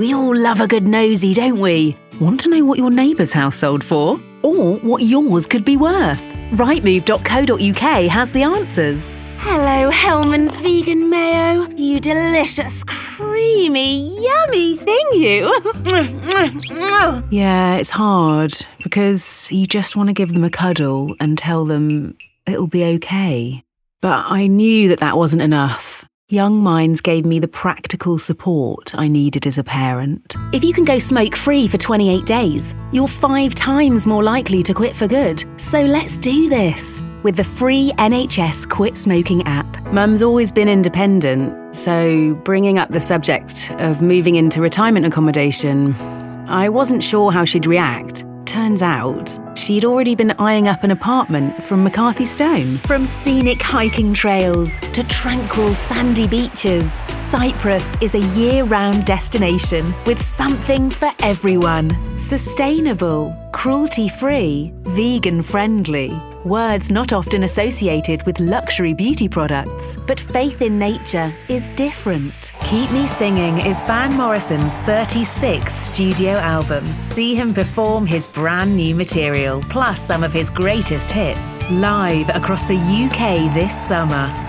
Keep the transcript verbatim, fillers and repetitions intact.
We all love a good nosy, don't we? Want to know what your neighbour's house sold for? Or what yours could be worth? rightmove dot co dot uk has the answers. Hello, Hellmann's Vegan Mayo. You delicious, creamy, yummy thing, you. Yeah, it's hard because you just want to give them a cuddle and tell them it'll be okay. But I knew that that wasn't enough. Young Minds gave me the practical support I needed as a parent. If you can go smoke-free for twenty-eight days, you're five times more likely to quit for good. So let's do this with the free N H S Quit Smoking app. Mum's always been independent, so bringing up the subject of moving into retirement accommodation, I wasn't sure how she'd react. Turns out, she'd already been eyeing up an apartment from McCarthy Stone. From scenic hiking trails to tranquil sandy beaches, Cyprus is a year-round destination with something for everyone. Sustainable, cruelty-free, vegan-friendly. Words not often associated with luxury beauty products, but faith in nature is different. Keep Me Singing is Van Morrison's thirty-sixth studio album. See him perform his brand new material, plus some of his greatest hits, live across the U K this summer.